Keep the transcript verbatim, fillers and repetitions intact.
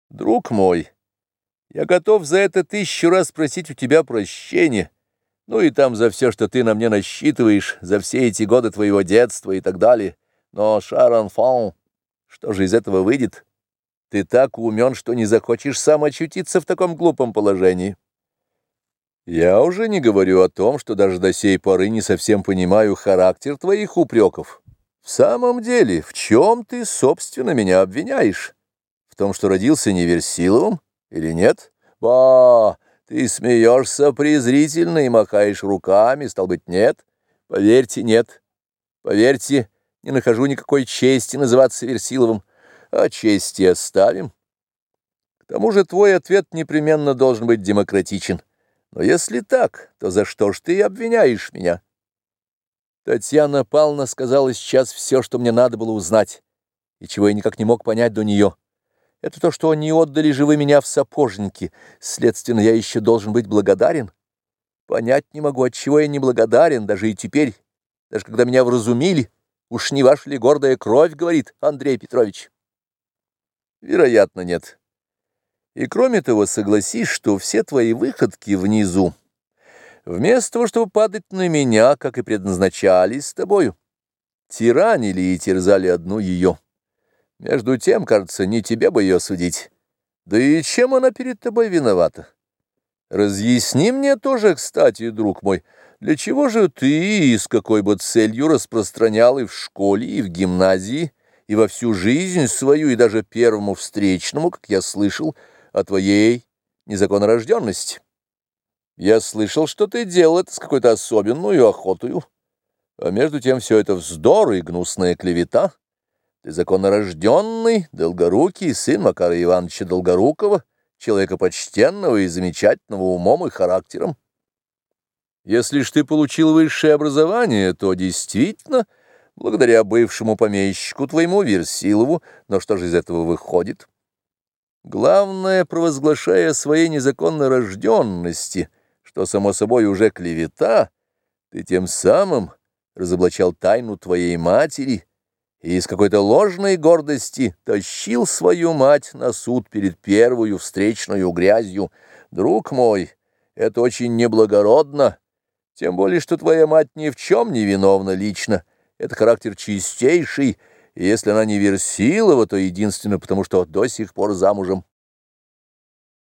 Друг мой, я готов за это тысячу раз просить у тебя прощения, ну и там за все, что ты на мне насчитываешь, за все эти годы твоего детства и так далее. Но, Шарон Фон, что же из этого выйдет? Ты так умен, что не захочешь сам очутиться в таком глупом положении. Я уже не говорю о том, что даже до сей поры не совсем понимаю характер твоих упреков. В самом деле, в чем ты, собственно, меня обвиняешь? В том, что родился Неверсиловым или нет? Ба, ты смеешься презрительно и махаешь руками, стал быть, нет? Поверьте, нет. Поверьте, не нахожу никакой чести называться Версиловым. А чести оставим. К тому же твой ответ непременно должен быть демократичен. Но если так, то за что ж ты обвиняешь меня? Татьяна Павловна сказала сейчас все, что мне надо было узнать, и чего я никак не мог понять до нее. Это то, что они отдали же вы меня в сапожники, следственно, я еще должен быть благодарен. Понять не могу, отчего я не благодарен, даже и теперь, даже когда меня вразумили. Уж не ваша ли гордая кровь, говорит Андрей Петрович? Вероятно, нет. И кроме того, согласись, что все твои выходки внизу, вместо того, чтобы падать на меня, как и предназначались с тобою, тиранили и терзали одну ее. Между тем, кажется, не тебе бы ее судить. Да и чем она перед тобой виновата? Разъясни мне тоже, кстати, друг мой, для чего же ты и с какой бы целью распространял и в школе, и в гимназии, и во всю жизнь свою, и даже первому встречному, как я слышал, о твоей незаконнорожденности? Я слышал, что ты делал это с какой-то особенную охотою, а между тем все это вздор и гнусная клевета. Ты законнорожденный, долгорукий сын Макара Ивановича Долгорукова, человека почтенного и замечательного умом и характером. Если ж ты получил высшее образование, то действительно, благодаря бывшему помещику твоему Версилову, но что же из этого выходит? Главное, провозглашая о своей незаконно рожденности, что, само собой, уже клевета, ты тем самым разоблачал тайну твоей матери и из какой-то ложной гордости тащил свою мать на суд перед первую встречную грязью. Друг мой, это очень неблагородно, тем более, что твоя мать ни в чем не виновна лично. Это характер чистейший, и если она не Версилова, то единственно потому, что до сих пор замужем.